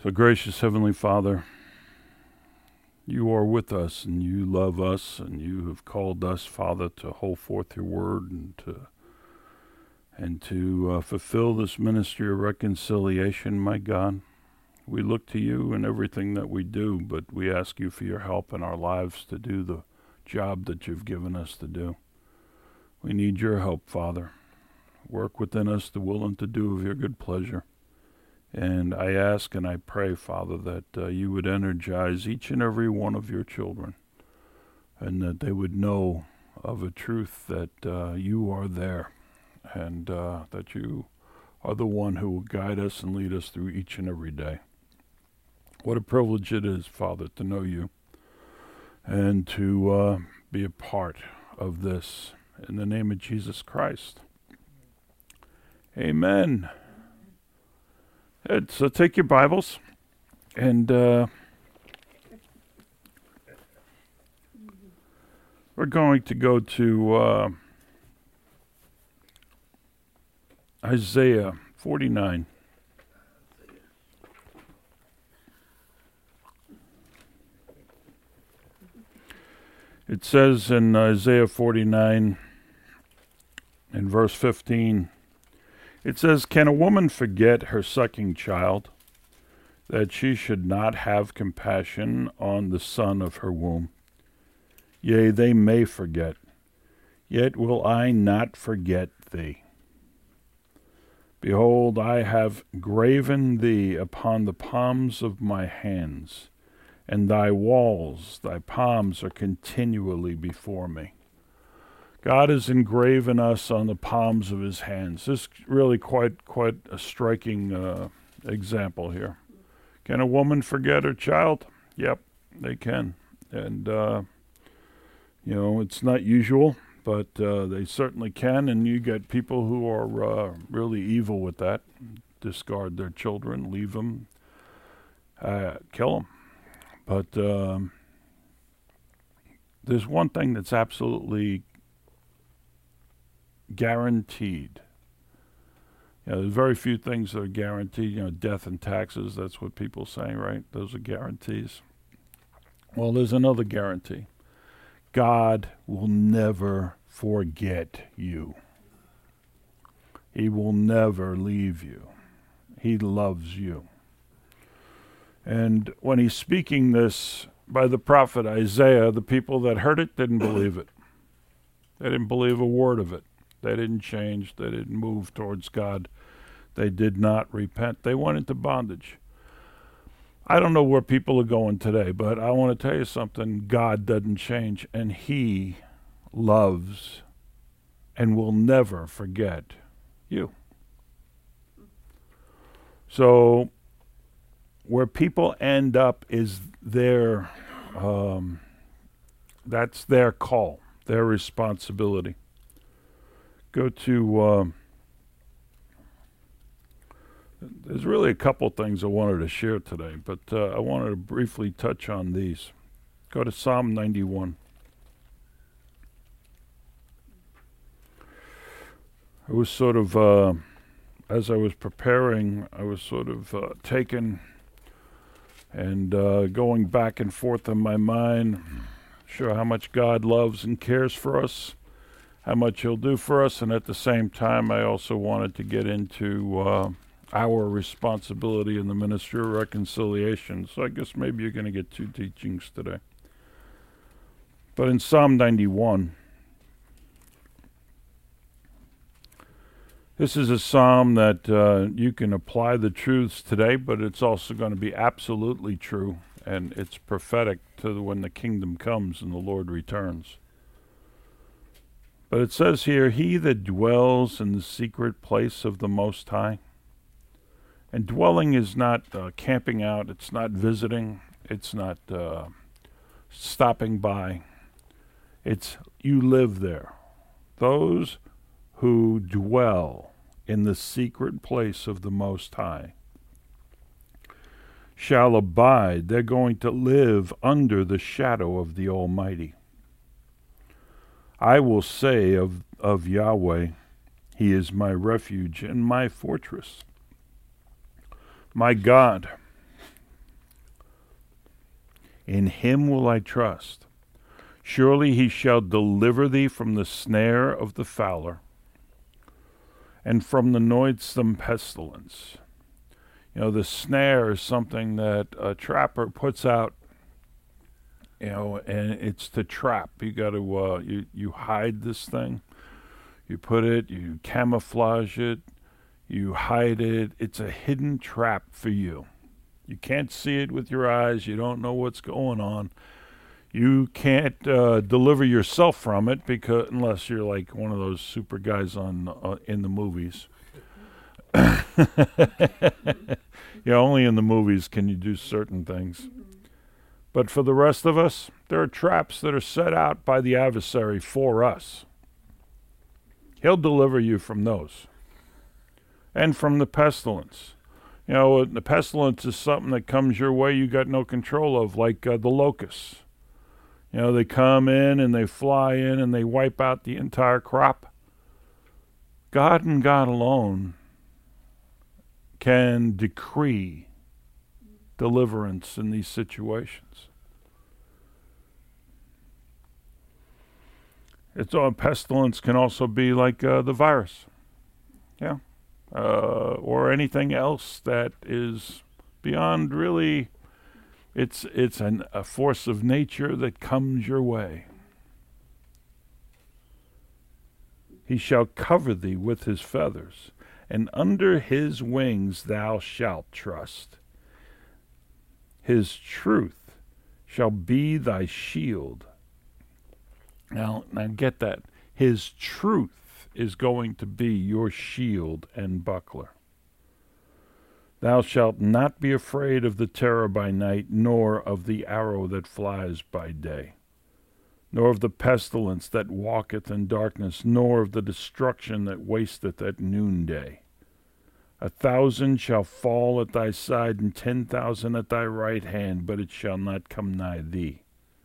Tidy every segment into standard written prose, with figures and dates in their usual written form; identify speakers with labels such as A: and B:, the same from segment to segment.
A: So gracious Heavenly Father, you are with us and you love us and you have called us, Father, to hold forth your word and to fulfill this ministry of reconciliation, my God. We look to you in everything that we do, but we ask you for your help in our lives to do the job that you've given us to do. We need your help, Father. Work within us the will and to do of your good pleasure. And I ask and I pray, Father, that you would energize each and every one of your children and that they would know of a truth that you are there and that you are the one who will guide us and lead us through each and every day. What a privilege it is, Father, to know you and to be a part of this. In the name of Jesus Christ. Amen. So take your Bibles and we're going to go to Isaiah 49. It says in Isaiah 49 in verse 15, it says, "Can a woman forget her sucking child, that she should not have compassion on the son of her womb? Yea, they may forget, yet will I not forget thee. Behold, I have graven thee upon the palms of my hands, and thy walls, thy palms are continually before me." God has engraven us on the palms of his hands. This is really quite a striking example here. Can a woman forget her child? Yep, they can. And, it's not usual, but they certainly can. And you get people who are really evil with that, discard their children, leave them, kill them. But there's one thing that's absolutely guaranteed. There's very few things that are guaranteed. Death and taxes, that's what people say, right? Those are guarantees. Well, there's another guarantee. God will never forget you. He will never leave you. He loves you. And when he's speaking this by the prophet Isaiah, the people that heard it didn't believe it. They didn't believe a word of it. They didn't change. They didn't move towards God. They did not repent. They went into bondage. I don't know where people are going today, but I want to tell you something. God doesn't change, and he loves and will never forget you. So where people end up is their, that's their call, their responsibility. Go to, there's really a couple things I wanted to share today, but I wanted to briefly touch on these. Go to Psalm 91. I was sort of, as I was preparing, I was sort of taken and going back and forth in my mind, sure how much God loves and cares for us, how much he'll do for us, and at the same time I also wanted to get into our responsibility in the ministry of reconciliation. So I guess maybe you're going to get two teachings today. But in Psalm 91, this is a psalm that you can apply the truths today, but it's also going to be absolutely true, and it's prophetic to when the kingdom comes and the Lord returns. But it says here, "He that dwells in the secret place of the Most High." And dwelling is not camping out, it's not visiting, it's not stopping by. It's you live there. Those who dwell in the secret place of the Most High shall abide. They're going to live under the shadow of the Almighty. I will say of Yahweh, he is my refuge and my fortress, my God, In him will I trust. Surely he shall deliver thee from the snare of the fowler, and from the noisome pestilence. The snare is something that a trapper puts out, and it's to trap. You got to, you hide this thing. You put it, you camouflage it, you hide it. It's a hidden trap for you. You can't see it with your eyes. You don't know what's going on. You can't deliver yourself from it unless you're like one of those super guys in the movies. Only in the movies can you do certain things. But for the rest of us, there are traps that are set out by the adversary for us. He'll deliver you from those. And from the pestilence. The pestilence is something that comes your way you got no control of, like the locusts. They come in and they fly in and they wipe out the entire crop. God and God alone can decree deliverance in these situations. Pestilence can also be like the virus. Yeah. Or anything else that is beyond really, it's a force of nature that comes your way. He shall cover thee with his feathers, and under his wings thou shalt trust. His truth shall be thy shield. Now get that. His truth is going to be your shield and buckler. Thou shalt not be afraid of the terror by night, nor of the arrow that flies by day, nor of the pestilence that walketh in darkness, nor of the destruction that wasteth at noonday. 1,000 shall fall at thy side, and 10,000 at thy right hand, but it shall not come nigh thee.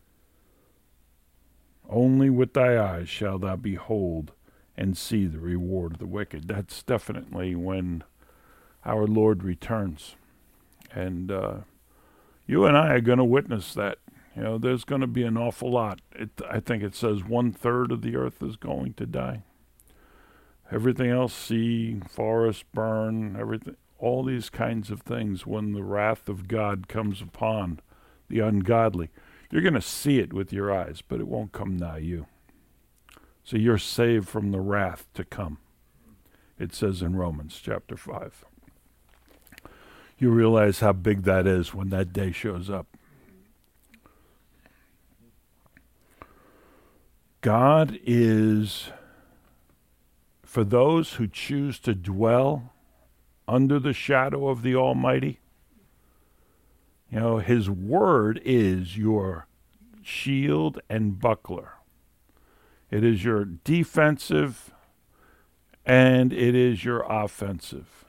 A: Only with thy eyes shalt thou behold and see the reward of the wicked. That's definitely when our Lord returns. And you and I are going to witness that. There's going to be an awful lot. I think it says 1/3 of the earth is going to die. Everything else, sea, forest, burn, everything, all these kinds of things, when the wrath of God comes upon the ungodly, you're going to see it with your eyes, but it won't come nigh you. So you're saved from the wrath to come. It says in Romans chapter 5. You realize how big that is when that day shows up. God is, for those who choose to dwell under the shadow of the Almighty, his word is your shield and buckler. It is your defensive and it is your offensive.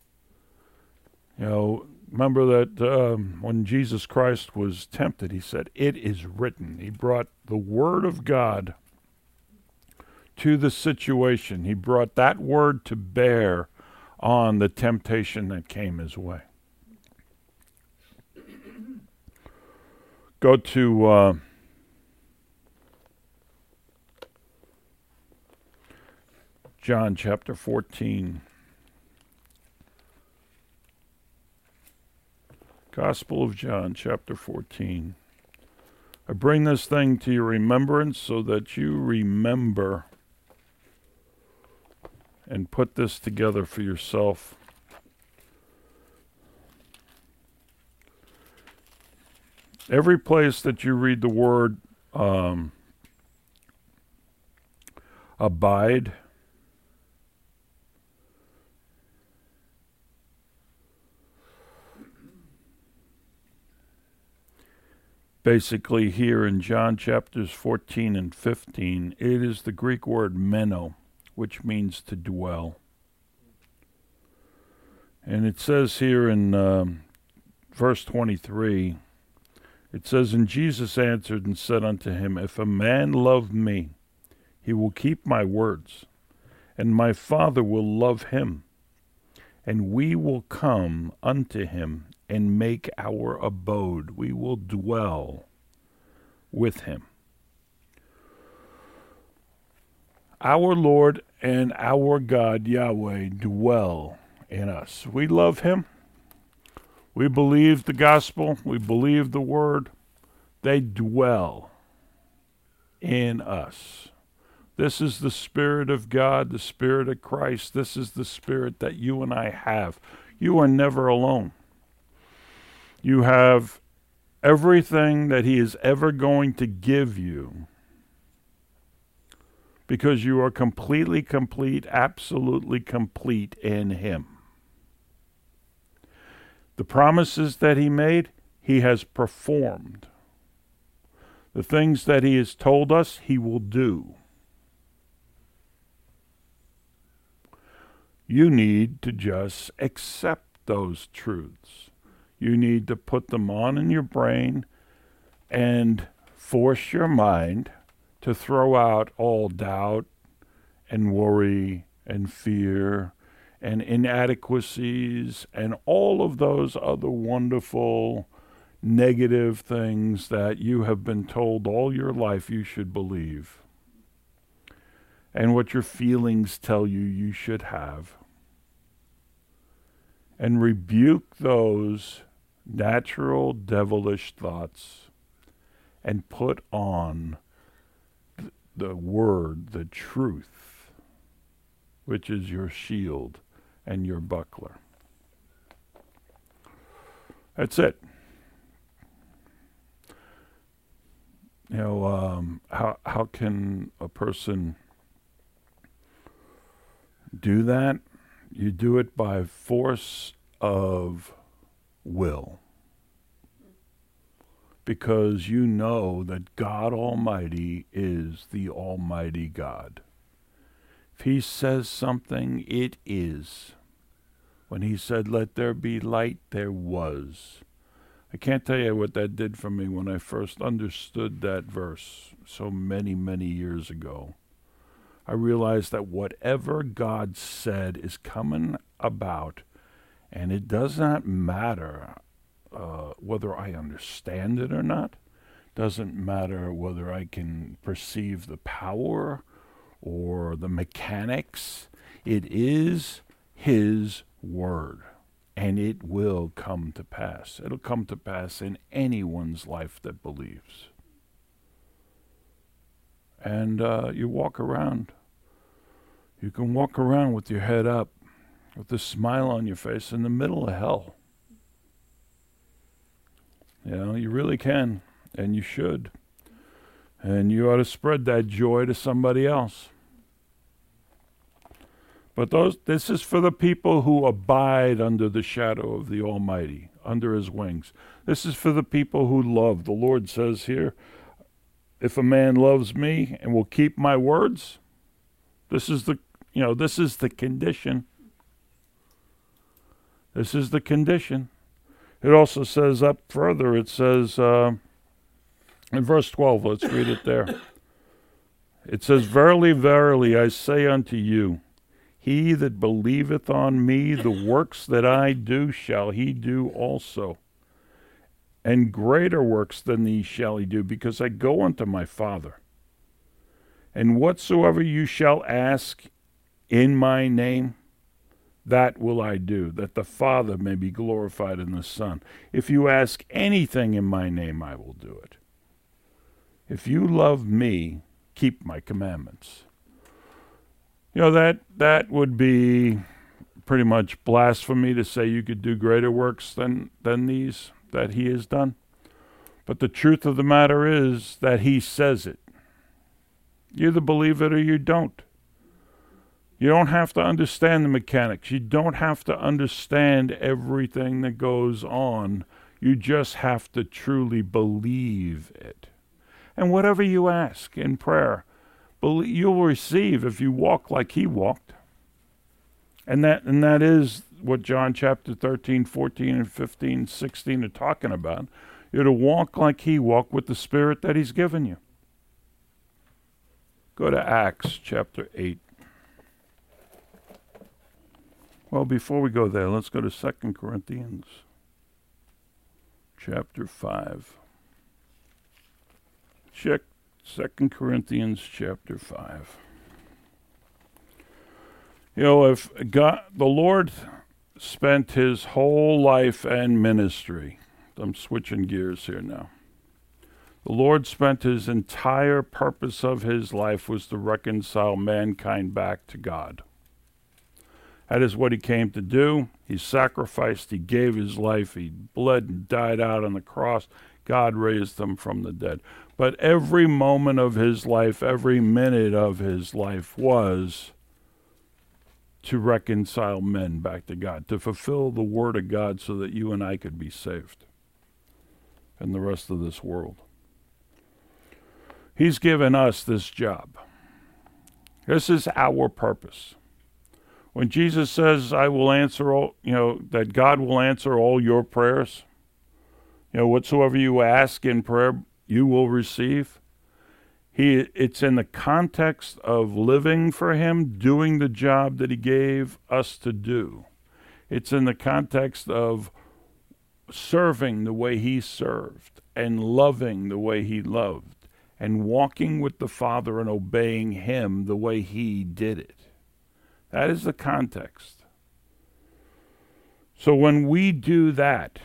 A: Remember that when Jesus Christ was tempted, he said, "It is written." He brought the word of God to the situation. He brought that word to bear on the temptation that came his way. Go to John chapter 14. Gospel of John chapter 14. I bring this thing to your remembrance so that you remember and put this together for yourself. Every place that you read the word abide, basically here in John chapters 14 and 15, it is the Greek word meno, which means to dwell. And it says here in verse 23, it says, "And Jesus answered and said unto him, If a man love me, he will keep my words, and my Father will love him, and we will come unto him and make our abode." We will dwell with him. Our Lord and our God, Yahweh, dwell in us. We love him. We believe the gospel. We believe the word. They dwell in us. This is the Spirit of God, the Spirit of Christ. This is the Spirit that you and I have. You are never alone. You have everything that he is ever going to give you because you are completely complete, absolutely complete in him. The promises that he made, he has performed. The things that he has told us, he will do. You need to just accept those truths. You need to put them on in your brain and force your mind to throw out all doubt and worry and fear and inadequacies and all of those other wonderful negative things that you have been told all your life you should believe, and what your feelings tell you you should have, and rebuke those natural devilish thoughts and put on the word, the truth, which is your shield and your buckler. That's it. You know, how can a person do that? You do it by force of will. Because you know that God Almighty is the Almighty God. If he says something, it is. When he said, "Let there be light," there was. I can't tell you what that did for me when I first understood that verse so many, many years ago. I realized that whatever God said is coming about, and it does not matter whether I understand it or not. Doesn't matter whether I can perceive the power or the mechanics. It is his word, and it will come to pass. It'll come to pass in anyone's life that believes. And you walk around. You can walk around with your head up, with a smile on your face in the middle of hell. You know, you really can, and you should. And you ought to spread that joy to somebody else. But this is for the people who abide under the shadow of the Almighty, under his wings. This is for the people who love. The Lord says here, if a man loves me and will keep my words, this is the condition. This is the condition. It also says up further, it says in verse 12, let's read it there. It says, "Verily, verily, I say unto you, he that believeth on me, the works that I do shall he do also. And greater works than these shall he do, because I go unto my Father. And whatsoever you shall ask in my name, that will I do, that the Father may be glorified in the Son. If you ask anything in my name, I will do it. If you love me, keep my commandments." You know, that would be pretty much blasphemy to say you could do greater works than these that he has done. But the truth of the matter is that he says it. You either believe it or you don't. You don't have to understand the mechanics. You don't have to understand everything that goes on. You just have to truly believe it. And whatever you ask in prayer, you'll receive if you walk like he walked. And that is what John chapter 13, 14, and 15, 16 are talking about. You're to walk like he walked with the Spirit that he's given you. Go to Acts chapter 8. Well, before we go there, let's go to 2 Corinthians chapter 5. Check 2 Corinthians chapter 5. You know, if God, the Lord spent his whole life and ministry, I'm switching gears here now. The Lord spent his entire purpose of his life was to reconcile mankind back to God. That is what he came to do. He sacrificed, he gave his life, he bled and died out on the cross. God raised him from the dead. But every moment of his life, every minute of his life was to reconcile men back to God, to fulfill the word of God so that you and I could be saved and the rest of this world. He's given us this job. This is our purpose. When Jesus says, I will answer all, that God will answer all your prayers, whatsoever you ask in prayer, you will receive. It's in the context of living for him, doing the job that he gave us to do. It's in the context of serving the way he served and loving the way he loved and walking with the Father and obeying him the way he did it. That is the context. So when we do that,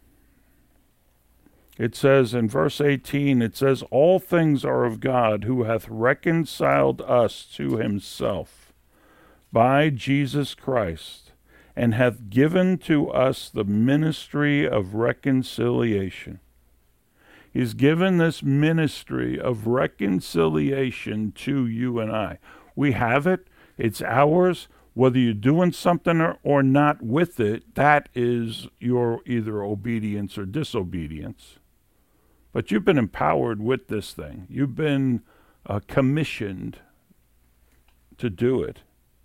A: it says in verse 18, it says, all things are of God, who hath reconciled us to himself by Jesus Christ, and hath given to us the ministry of reconciliation. He's given this ministry of reconciliation to you and I. We have it. It's ours. Whether you're doing something or not with it, that is your either obedience or disobedience. But you've been empowered with this thing. You've been commissioned to do it.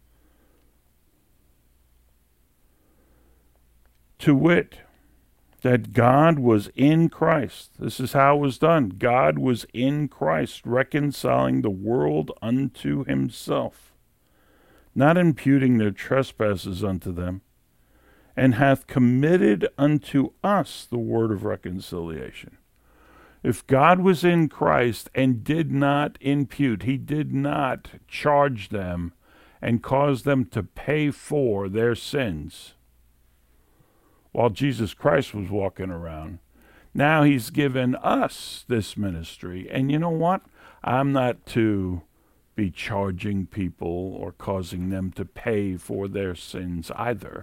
A: To wit, that God was in Christ. This is how it was done. God was in Christ, reconciling the world unto himself, not imputing their trespasses unto them, and hath committed unto us the word of reconciliation. If God was in Christ and did not impute, he did not charge them and cause them to pay for their sins while Jesus Christ was walking around, now he's given us this ministry. And you know what? I'm not to be charging people or causing them to pay for their sins either.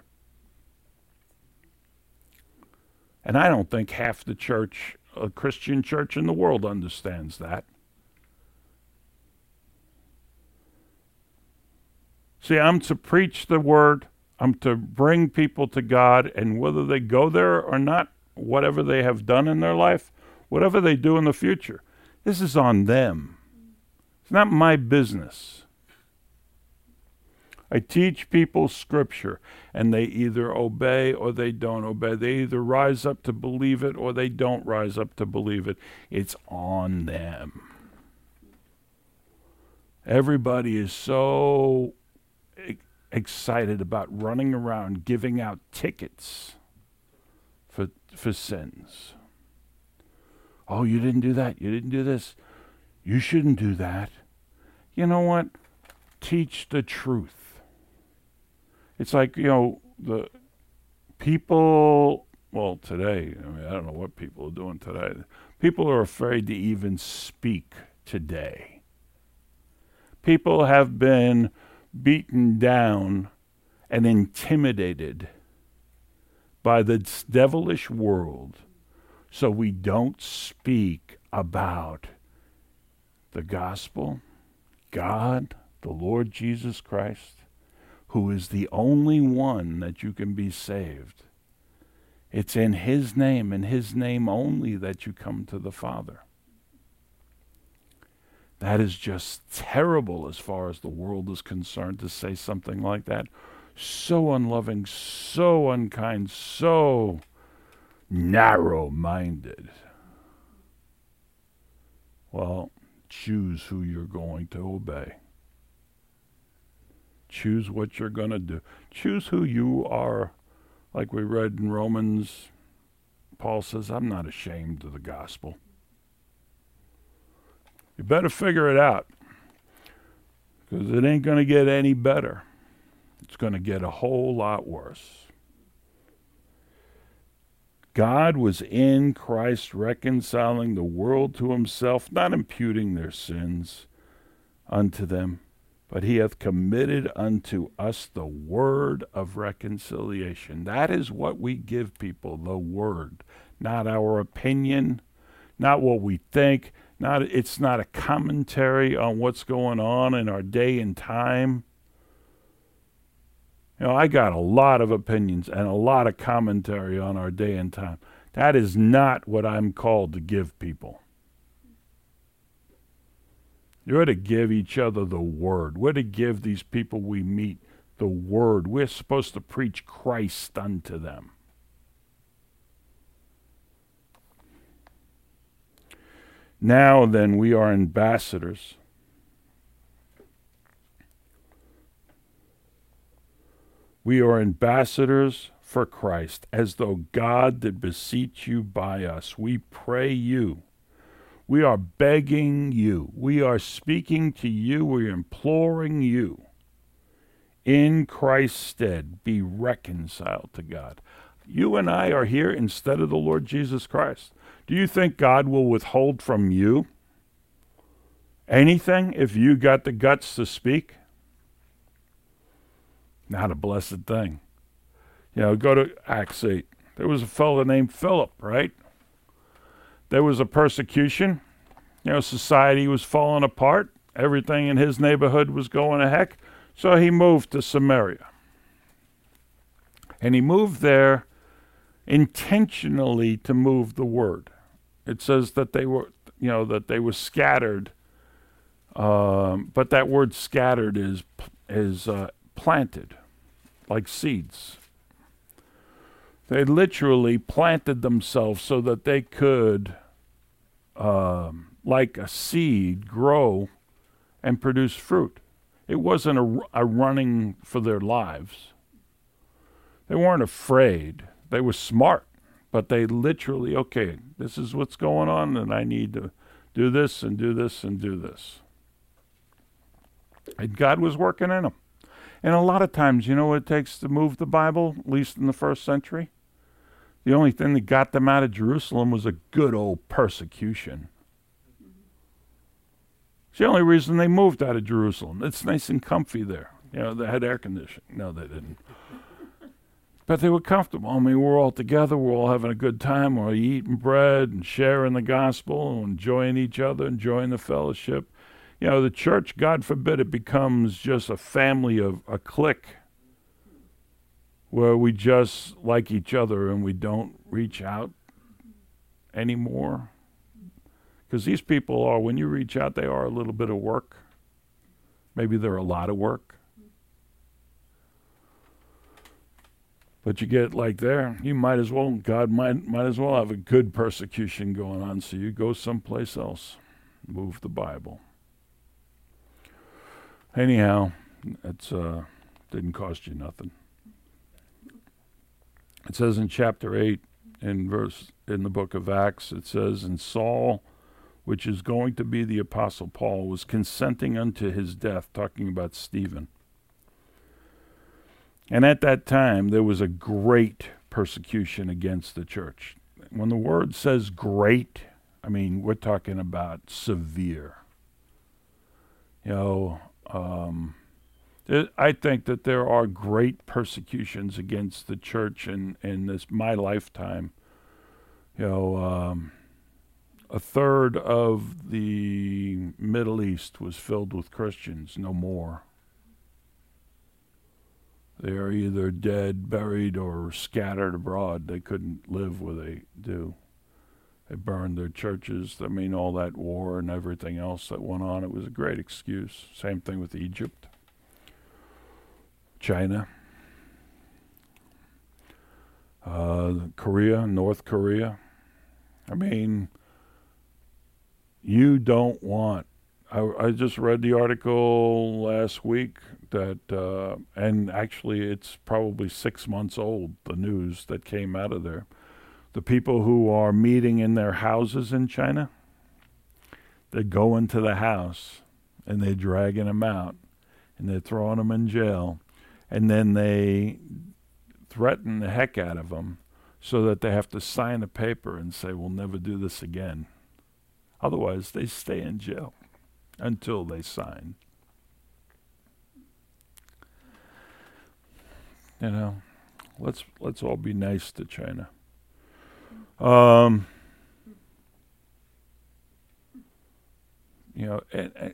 A: And I don't think half the church, a Christian church in the world, understands that. See, I'm to preach the word. I'm to bring people to God, and whether they go there or not, whatever they have done in their life, whatever they do in the future, this is on them. It's not my business. I teach people Scripture, and they either obey or they don't obey. They either rise up to believe it or they don't rise up to believe it. It's on them. Everybody is so excited about running around giving out tickets for sins. Oh, you didn't do that. You didn't do this. You shouldn't do that. You know what? Teach the truth. It's like, the people, well, today, I don't know what people are doing today. People are afraid to even speak today. People have been beaten down and intimidated by the devilish world, so we don't speak about the gospel, God, the Lord Jesus Christ, who is the only one that you can be saved. It's in his name and his name only that you come to the Father. That is just terrible as far as the world is concerned, to say something like that. So unloving, so unkind, so narrow-minded. Well, choose who you're going to obey. Choose what you're going to do. Choose who you are. Like we read in Romans, Paul says, I'm not ashamed of the gospel. You better figure it out, because it ain't going to get any better. It's going to get a whole lot worse. God was in Christ reconciling the world to himself, not imputing their sins unto them, but he hath committed unto us the word of reconciliation. That is what we give people, the word, not our opinion, not what we think. It's not a commentary on what's going on in our day and time. I got a lot of opinions and a lot of commentary on our day and time. That is not what I'm called to give people. You're to give each other the word. We're to give these people we meet the word. We're supposed to preach Christ unto them. Now then, we are ambassadors. We are ambassadors for Christ, as though God did beseech you by us. We pray you. We are begging you. We are speaking to you. We are imploring you. In Christ's stead, be reconciled to God. You and I are here instead of the Lord Jesus Christ. Do you think God will withhold from you anything if you got the guts to speak? Not a blessed thing. Go to Acts 8. There was a fellow named Philip, right? There was a persecution. Society was falling apart. Everything in his neighborhood was going to heck. So he moved to Samaria. And he moved there intentionally to move the word. It says that they were, scattered. But that word scattered is planted, like seeds. They literally planted themselves so that they could, like a seed, grow and produce fruit. It wasn't a running for their lives. They weren't afraid. They were smart, but they literally, okay, this is what's going on, and I need to do this and do this and do this. And God was working in them. And a lot of times, you know what it takes to move the Bible, at least in the first century? The only thing that got them out of Jerusalem was a good old persecution. It's the only reason they moved out of Jerusalem. It's nice and comfy there. They had air conditioning. No, they didn't. But they were comfortable. I mean, we're all together. We're all having a good time. We're eating bread and sharing the gospel and enjoying each other, enjoying the fellowship. The church, God forbid, it becomes just a family of a clique where we just like each other and we don't reach out anymore. Because these people are, when you reach out, they are a little bit of work. Maybe they're a lot of work. But you get like there, you might as well, God might as well have a good persecution going on, so you go someplace else. Move the Bible. Anyhow, it's didn't cost you nothing. It says in chapter 8, in the book of Acts, it says, and Saul, which is going to be the Apostle Paul, was consenting unto his death, talking about Stephen. And at that time, there was a great persecution against the church. When the word says great, I mean, we're talking about severe. I think that there are great persecutions against the church in my lifetime. A third of the Middle East was filled with Christians, no more. They are either dead, buried, or scattered abroad. They couldn't live where they do. They burned their churches. I mean, all that war and everything else that went on, it was a great excuse. Same thing with Egypt, China, Korea, North Korea. I mean, you don't want... I just read the article last week that, and actually it's probably 6 months old, the news that came out of there. The people who are meeting in their houses in China, They're going to the house, and they're dragging him out, and they're throwing him in jail, and then they threaten the heck out of him so that they have to sign a paper and say, we'll never do this again. Otherwise, they stay in jail until they sign. You know, let's all be nice to China. You know, and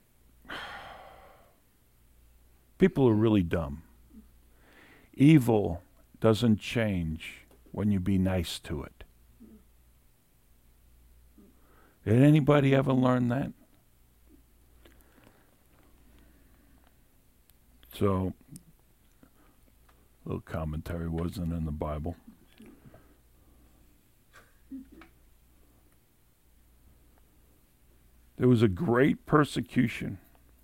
A: people are really dumb. Evil doesn't change when you be nice to it. Did anybody ever learn that? So, a little commentary wasn't in the Bible. There was a great persecution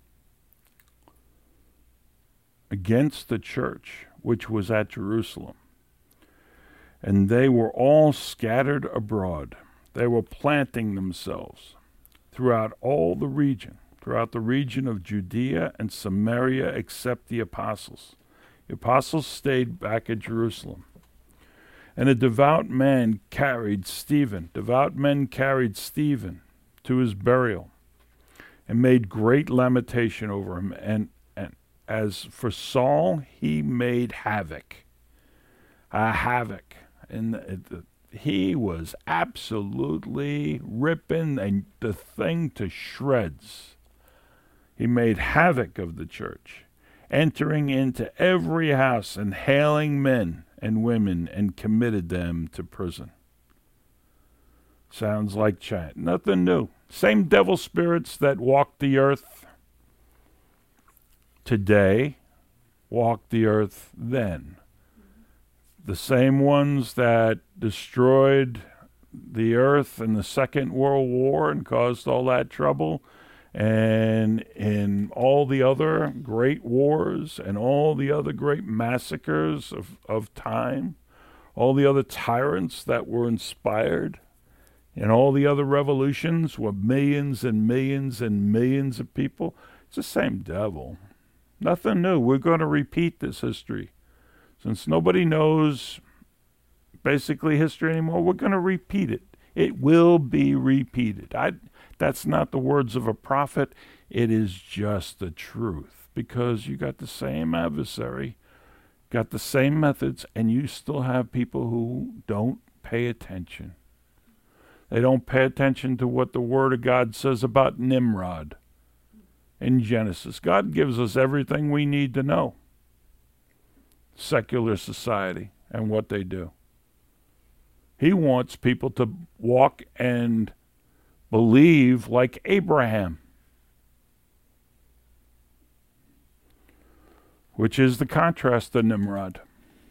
A: against the church, which was at Jerusalem. And they were all scattered abroad. They were planting themselves throughout the region of Judea and Samaria, except the apostles. The apostles stayed back at Jerusalem. And devout men carried Stephen to his burial and made great lamentation over him. And as for Saul, he made havoc. And he was absolutely ripping the thing to shreds. He made havoc of the church, entering into every house and hailing men and women, and committed them to prison. Sounds like China. Nothing new. Same devil spirits that walked the earth today walked the earth then. The same ones that destroyed the earth in the Second World War and caused all that trouble, and in all the other great wars and all the other great massacres of time, all the other tyrants that were inspired, and all the other revolutions were millions and millions and millions of people. It's the same devil. Nothing new. We're going to repeat this history. Since nobody knows basically history anymore, we're going to repeat it. It will be repeated. That's not the words of a prophet. It is just the truth. Because you got the same adversary, got the same methods, and you still have people who don't pay attention. They don't pay attention to what the Word of God says about Nimrod in Genesis. God gives us everything we need to know. Secular society and what they do. He wants people to walk and believe like Abraham, which is the contrast to Nimrod.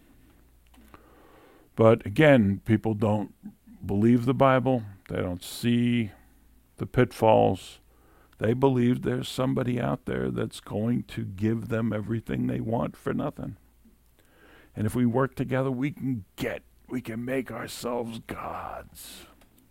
A: But again, people don't believe the Bible. They don't see the pitfalls. They believe there's somebody out there that's going to give them everything they want for nothing. And if we work together, we can make ourselves gods.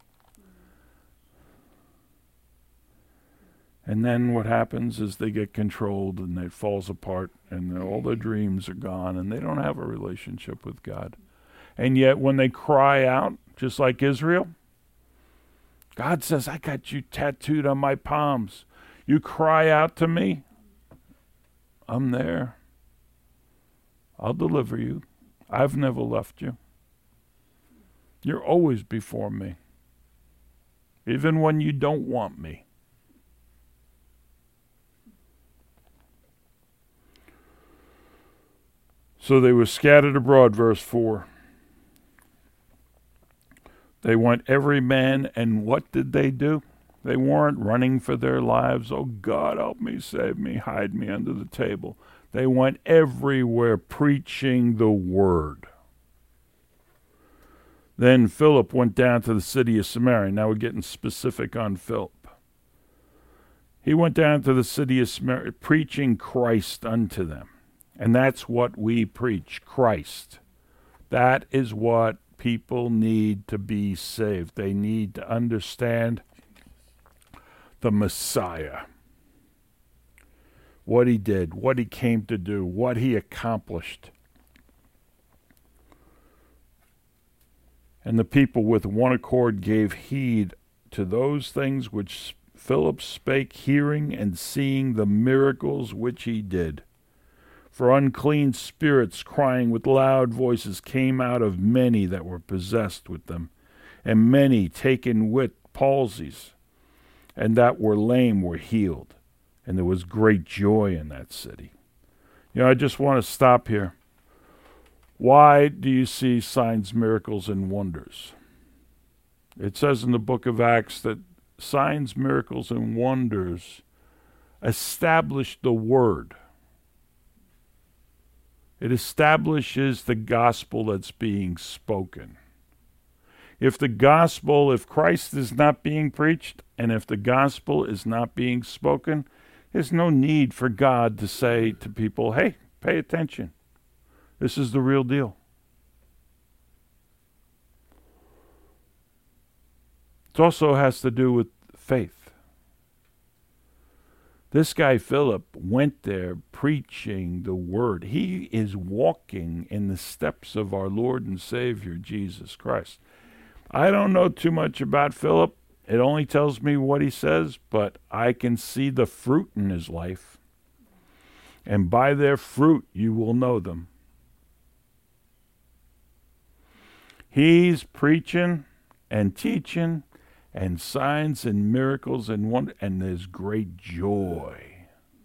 A: And then what happens is they get controlled and it falls apart and all their dreams are gone and they don't have a relationship with God. And yet when they cry out, just like Israel, God says, I got you tattooed on my palms. You cry out to me, I'm there. I'll deliver you. I've never left you. You're always before me, even when you don't want me. So they were scattered abroad, verse 4. They went every man, and what did they do? They weren't running for their lives. Oh, God, help me, save me, hide me under the table. They went everywhere preaching the word. Then Philip went down to the city of Samaria. Now we're getting specific on Philip. He went down to the city of Samaria, preaching Christ unto them. And that's what we preach, Christ. That is what people need to be saved. They need to understand the Messiah. What he did, what he came to do, what he accomplished. And the people with one accord gave heed to those things which Philip spake, hearing and seeing the miracles which he did. For unclean spirits, crying with loud voices, came out of many that were possessed with them, and many taken with palsies, and that were lame were healed. And there was great joy in that city. I just want to stop here. Why do you see signs, miracles, and wonders? It says in the book of Acts that signs, miracles, and wonders establish the word. It establishes the gospel that's being spoken. If Christ is not being preached, and if the gospel is not being spoken, there's no need for God to say to people, hey, pay attention. This is the real deal. It also has to do with faith. This guy Philip went there preaching the word. He is walking in the steps of our Lord and Savior, Jesus Christ. I don't know too much about Philip. It only tells me what he says, but I can see the fruit in his life. And by their fruit you will know them. He's preaching and teaching and signs and miracles and wonder, and there's great joy.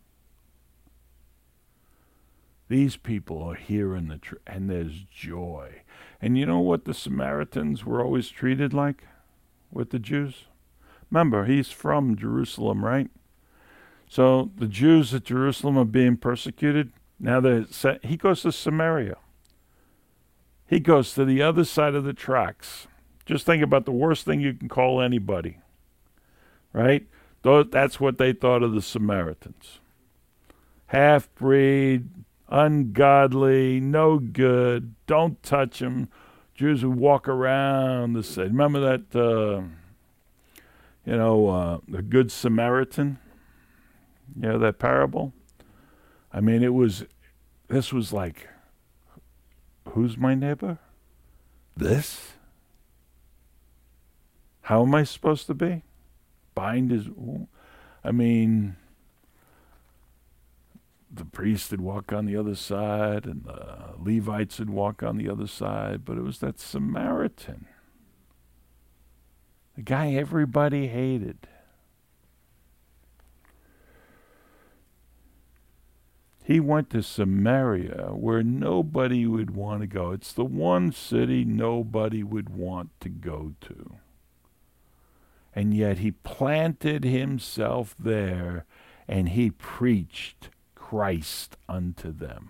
A: These people are hearing the truth, and there's joy. And you know what the Samaritans were always treated like with the Jews? Remember, he's from Jerusalem, right? So the Jews at Jerusalem are being persecuted. Now he goes to Samaria. He goes to the other side of the tracks. Just think about the worst thing you can call anybody, right? That's what they thought of the Samaritans. Half-breed, ungodly, no good, don't touch them. Jews who walk around the city. Remember that, the Good Samaritan? That parable? I mean, this was like, who's my neighbor? This? How am I supposed to be? Bind his... the priest would walk on the other side, and the Levites would walk on the other side, but it was that Samaritan. The guy everybody hated. He went to Samaria, where nobody would want to go. It's the one city nobody would want to go to. And yet he planted himself there, and he preached Christ unto them.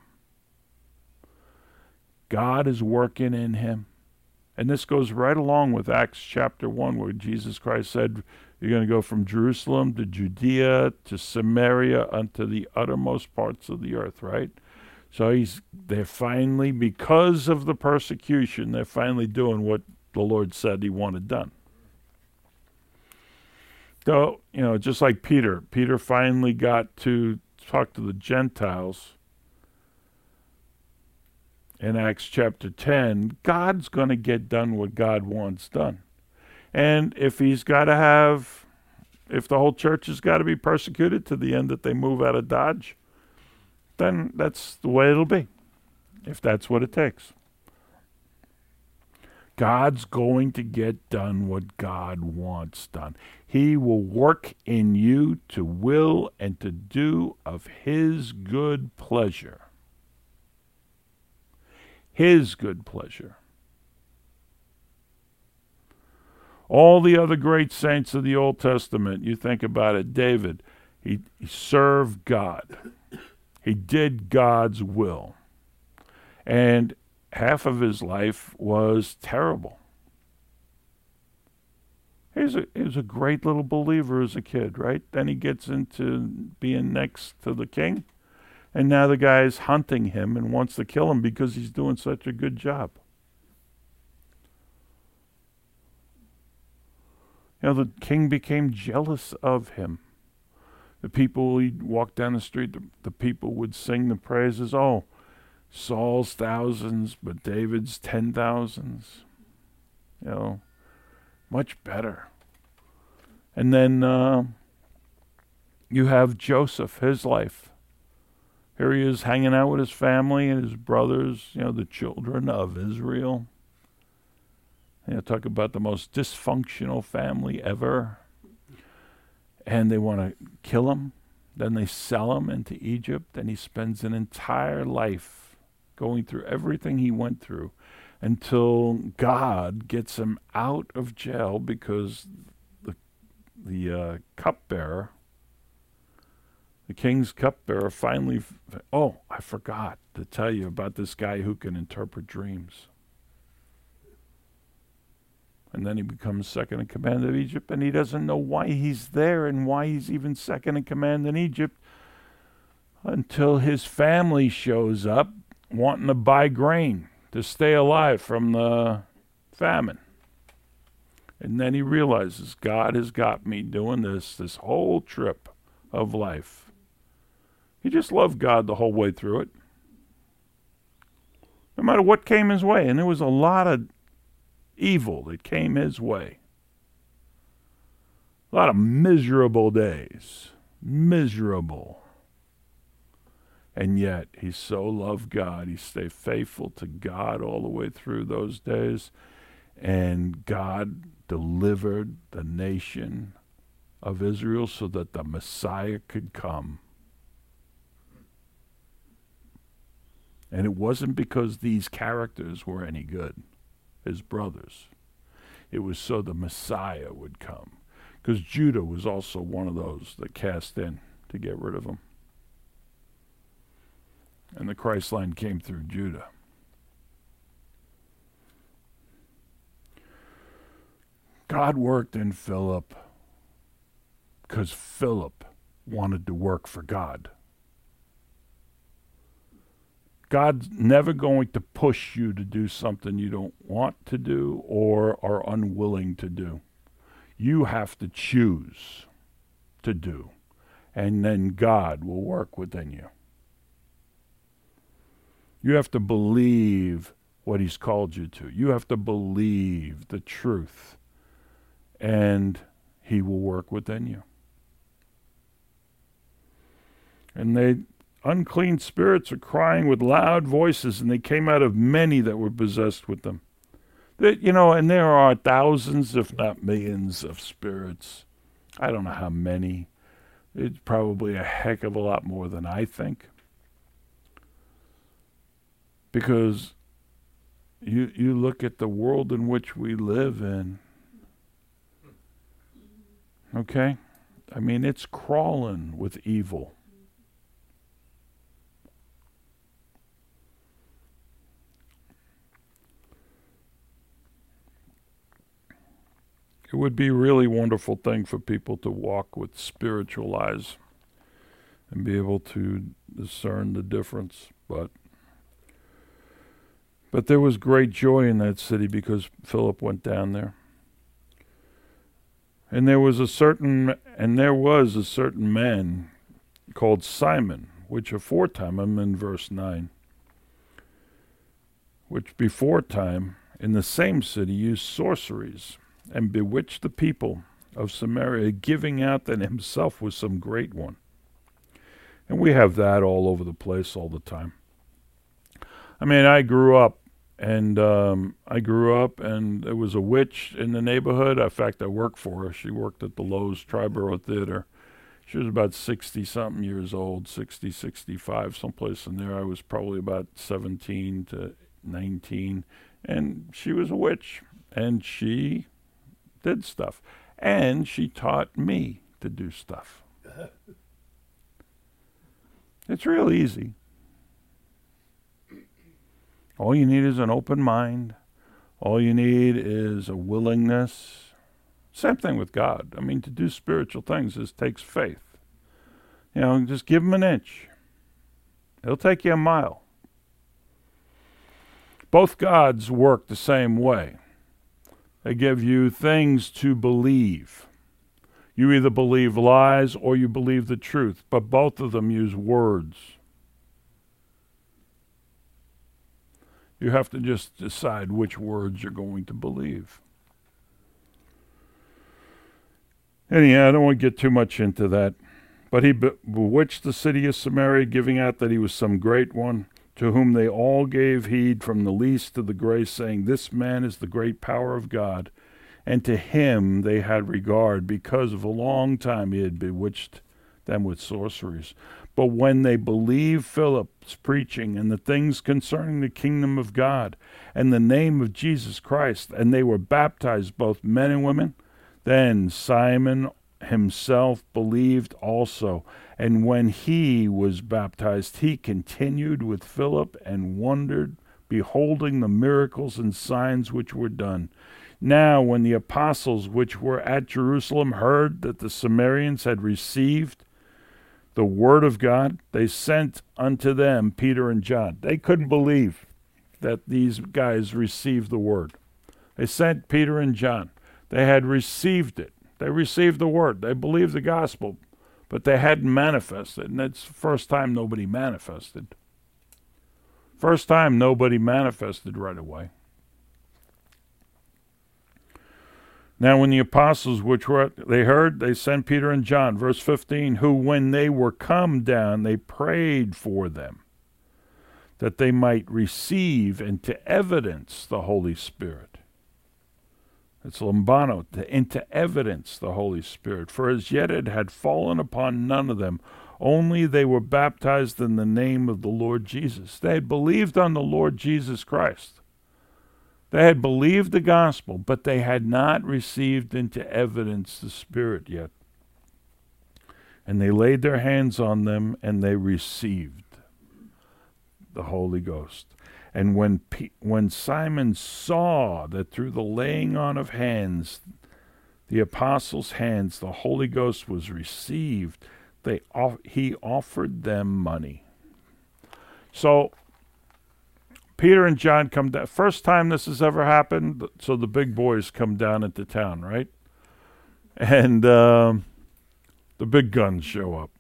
A: God is working in him. And this goes right along with Acts chapter 1, where Jesus Christ said, you're going to go from Jerusalem to Judea to Samaria unto the uttermost parts of the earth, right? So they're finally, because of the persecution, they're finally doing what the Lord said he wanted done. So, just like Peter finally got to talk to the Gentiles in Acts chapter 10. God's going to get done what God wants done. And if the whole church has got to be persecuted to the end that they move out of Dodge, then that's the way it'll be, if that's what it takes. God's going to get done what God wants done. He will work in you to will and to do of his good pleasure. His good pleasure. All the other great saints of the Old Testament, you think about it, David, he served God. He did God's will. And half of his life was terrible. He was a great little believer as a kid, right? Then he gets into being next to the king, and now the guy's hunting him and wants to kill him because he's doing such a good job. The king became jealous of him. The people, he'd walk down the street, the people would sing the praises. Oh, Saul's thousands, but David's 10,000s. Much better. And then you have Joseph, his life. Here he is hanging out with his family and his brothers, the children of Israel. Talk about the most dysfunctional family ever. And they want to kill him. Then they sell him into Egypt, and he spends an entire life going through everything he went through until God gets him out of jail because the cupbearer, the king's cupbearer, finally... I forgot to tell you about this guy who can interpret dreams. And then he becomes second in command of Egypt, and he doesn't know why he's there and why he's even second in command in Egypt until his family shows up wanting to buy grain to stay alive from the famine. And then he realizes, God has got me doing this whole trip of life. He just loved God the whole way through it. No matter what came his way. And there was a lot of evil that came his way. A lot of miserable days. Miserable. And yet, he so loved God. He stayed faithful to God all the way through those days. And God delivered the nation of Israel so that the Messiah could come. And it wasn't because these characters were any good, his brothers. It was so the Messiah would come. Because Judah was also one of those that cast in to get rid of him. And the Christ line came through Judah. God worked in Philip because Philip wanted to work for God. God's never going to push you to do something you don't want to do or are unwilling to do. You have to choose to do, and then God will work within you. You have to believe what he's called you to. You have to believe the truth, and he will work within you. And they unclean spirits are crying with loud voices, and they came out of many that were possessed with them. And there are thousands, if not millions, of spirits. I don't know how many. It's probably a heck of a lot more than I think. Because you look at the world in which we live in, okay? I mean, it's crawling with evil. It would be a really wonderful thing for people to walk with spiritual eyes and be able to discern the difference. But there was great joy in that city because Philip went down there. And there was a certain man called Simon, which aforetime, I'm in verse 9, which beforetime in the same city used sorceries and bewitched the people of Samaria, giving out that himself was some great one. And we have that all over the place all the time. I mean, I grew up, and there was a witch in the neighborhood. In fact, I worked for her. She worked at the Lowe's Triborough Theater. She was about 60-something years old, 60, 65, someplace in there. I was probably about 17 to 19, and she was a witch, and she did stuff. And she taught me to do stuff. It's real easy. All you need is an open mind. All you need is a willingness. Same thing with God. I mean, to do spiritual things takes faith. Just give him an inch. He'll take you a mile. Both gods work the same way. They give you things to believe. You either believe lies or you believe the truth, but both of them use words. You have to just decide which words you're going to believe. Anyhow, I don't want to get too much into that. But he bewitched the city of Samaria, giving out that he was some great one, to whom they all gave heed from the least to the greatest, saying, This man is the great power of God. And to him they had regard, because of a long time he had bewitched them with sorceries. But when they believed Philip's preaching and the things concerning the kingdom of God and the name of Jesus Christ, and they were baptized, both men and women, then Simon himself believed also. And when he was baptized, he continued with Philip and wondered, beholding the miracles and signs which were done. Now when the apostles which were at Jerusalem heard that the Samaritans had received the word of God, they sent unto them Peter and John. They couldn't believe that these guys received the word. They sent Peter and John. They had received it. They received the word. They believed the gospel, but they hadn't manifested. And it's the first time nobody manifested. First time nobody manifested right away. Now when the apostles which were, they heard, they sent Peter and John, verse 15, who when they were come down, they prayed for them, that they might receive into evidence the Holy Spirit. It's lambano, into evidence the Holy Spirit. For as yet it had fallen upon none of them, only they were baptized in the name of the Lord Jesus. They had believed on the Lord Jesus Christ. They had believed the gospel, but they had not received into evidence the Spirit yet. And they laid their hands on them, and they received the Holy Ghost. And when Simon saw that through the laying on of hands, the apostles' hands, the Holy Ghost was received, he offered them money. So Peter and John come down. First time this has ever happened, so the big boys come down into town, right? And the big guns show up.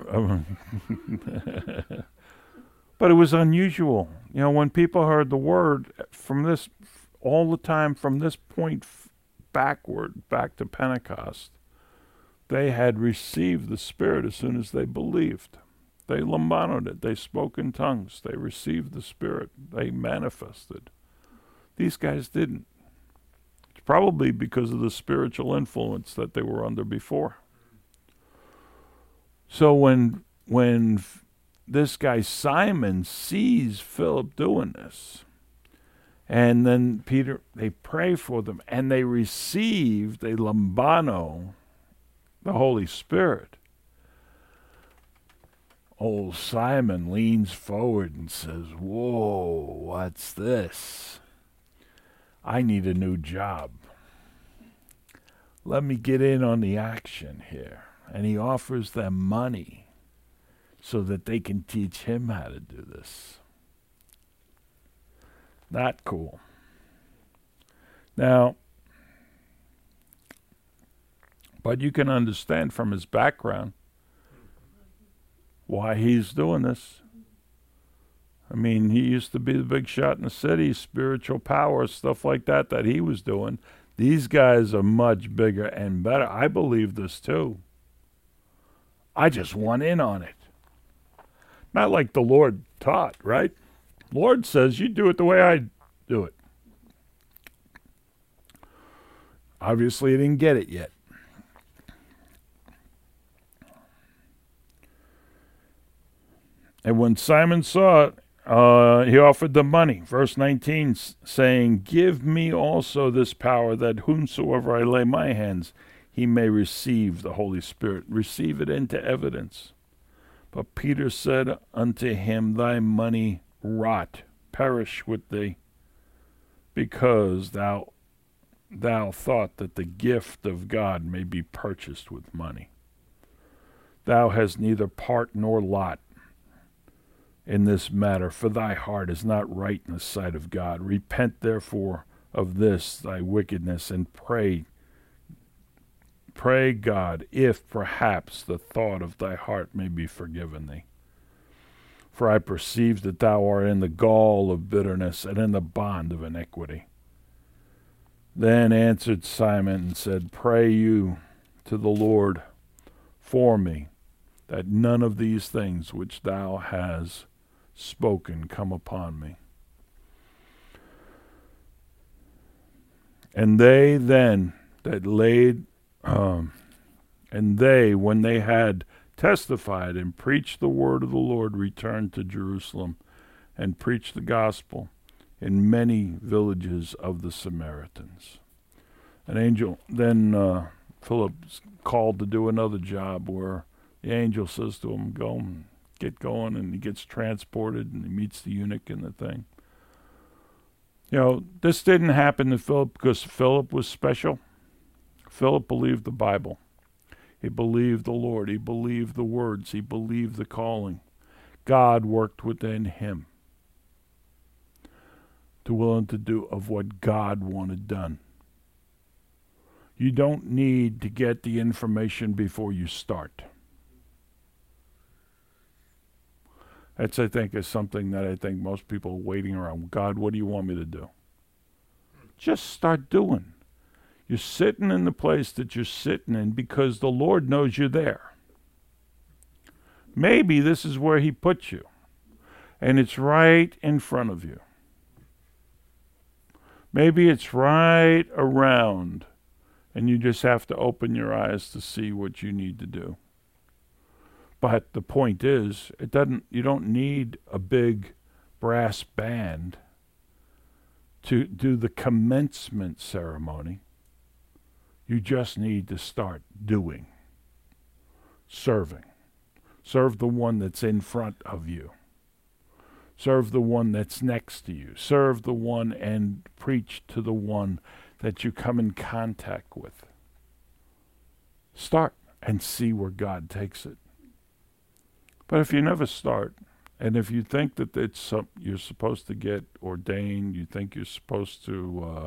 A: But it was unusual. You know, when people heard the word from this, all the time from this point backward, back to Pentecost, they had received the Spirit as soon as they believed. They lambanoed it. They spoke in tongues. They received the Spirit. They manifested. These guys didn't. It's probably because of the spiritual influence that they were under before. So when this guy Simon sees Philip doing this, and then Peter, they pray for them, and they receive, they lambano, the Holy Spirit. Old Simon leans forward and says, "Whoa, what's this? I need a new job. Let me get in on the action here." And he offers them money so that they can teach him how to do this. Not cool. Now, but you can understand from his background why he's doing this. I mean, he used to be the big shot in the city, spiritual power, stuff like that he was doing. These guys are much bigger and better. I believe this too. I just want in on it. Not like the Lord taught, right? Lord says you do it the way I do it. Obviously, he didn't get it yet. And when Simon saw it, he offered them money. Verse 19, saying, "Give me also this power, that whomsoever I lay my hands, he may receive the Holy Spirit." Receive it into evidence. But Peter said unto him, "Thy money rot, perish with thee, because thou thought that the gift of God may be purchased with money. Thou hast neither part nor lot in this matter, for thy heart is not right in the sight of God. Repent therefore of this thy wickedness, and pray God, if perhaps the thought of thy heart may be forgiven thee. For I perceive that thou art in the gall of bitterness and in the bond of iniquity. Then answered Simon and said, Pray you to the Lord for me, that none of these things which thou hast spoken come upon me. And they then that laid, and they, when they had testified and preached the word of the Lord, returned to Jerusalem and preached the gospel in many villages of the Samaritans. An angel, then Philip's called to do another job where the angel says to him, go and get going, and he gets transported and he meets the eunuch and the thing. You know, this didn't happen to Philip because Philip was special. Philip believed the Bible. He believed the Lord. He believed the words. He believed the calling. God worked within him to willing to do of what God wanted done. You don't need to get the information before you start. That's, I think, is something that I think most people are waiting around. God, what do you want me to do? Just start doing. You're sitting in the place that you're sitting in because the Lord knows you're there. Maybe this is where he put you, and it's right in front of you. Maybe it's right around, and you just have to open your eyes to see what you need to do. But the point is, you don't need a big brass band to do the commencement ceremony. You just need to start doing, serving. Serve the one that's in front of you. Serve the one that's next to you. Serve the one and preach to the one that you come in contact with. Start and see where God takes it. But if you never start, and if you think that you're supposed to get ordained, you think you're supposed to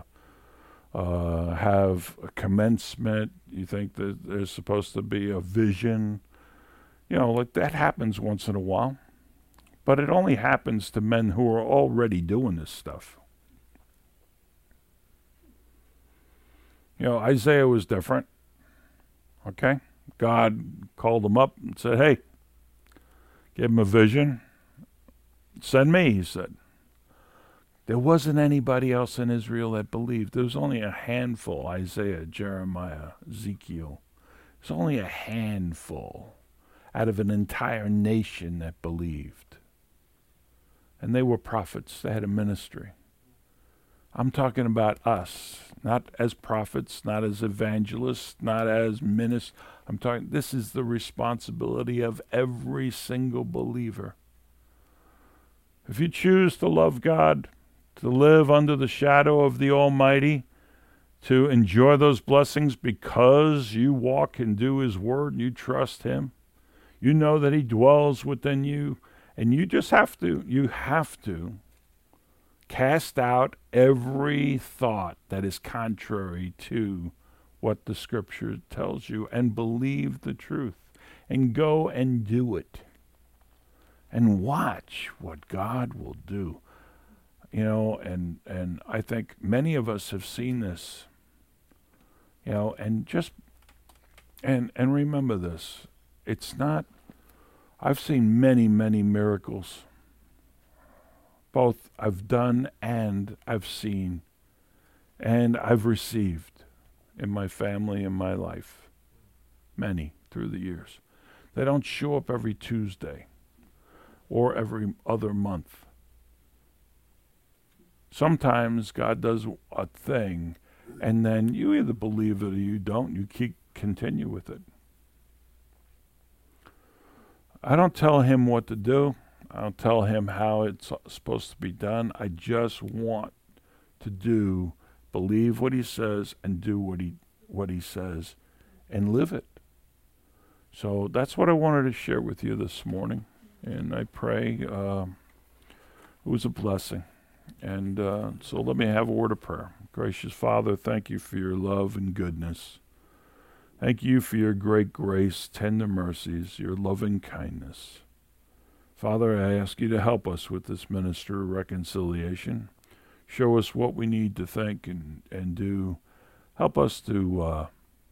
A: have a commencement, you think that there's supposed to be a vision, like that happens once in a while. But it only happens to men who are already doing this stuff. Isaiah was different. Okay? God called him up and said, hey, gave him a vision. Send me, he said. There wasn't anybody else in Israel that believed. There was only a handful, Isaiah, Jeremiah, Ezekiel. There's only a handful out of an entire nation that believed. And they were prophets. They had a ministry. I'm talking about us, not as prophets, not as evangelists, not as ministers. This is the responsibility of every single believer. If you choose to love God, to live under the shadow of the Almighty, to enjoy those blessings because you walk and do his word and you trust him, you know that he dwells within you, and you have to cast out every thought that is contrary to what the scripture tells you and believe the truth and go and do it and watch what God will do. And I think many of us have seen this, and remember this. It's not, I've seen many, many miracles. Both I've done and I've seen and I've received in my family and my life. Many through the years. They don't show up every Tuesday or every other month. Sometimes God does a thing and then you either believe it or you don't. You continue with it. I don't tell him what to do. I don't tell him how it's supposed to be done. I just want to believe what he says and do what he says and live it. So that's what I wanted to share with you this morning. And I pray it was a blessing. And so let me have a word of prayer. Gracious Father, thank you for your love and goodness. Thank you for your great grace, tender mercies, your loving kindness. Father, I ask you to help us with this ministry of reconciliation. Show us what we need to think and do. Help us to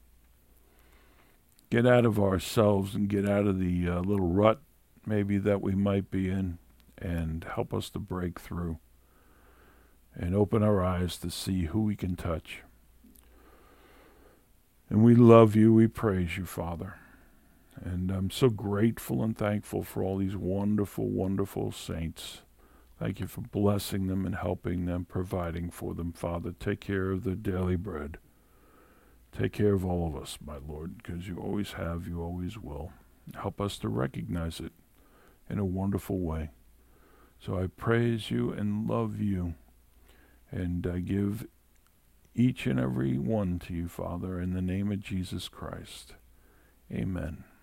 A: get out of ourselves and get out of the little rut maybe that we might be in, and help us to break through and open our eyes to see who we can touch. And we love you, we praise you, Father. And I'm so grateful and thankful for all these wonderful, wonderful saints. Thank you for blessing them and helping them, providing for them, Father. Take care of their daily bread. Take care of all of us, my Lord, because you always have, you always will. Help us to recognize it in a wonderful way. So I praise you and love you, and I give each and every one to you, Father, in the name of Jesus Christ. Amen.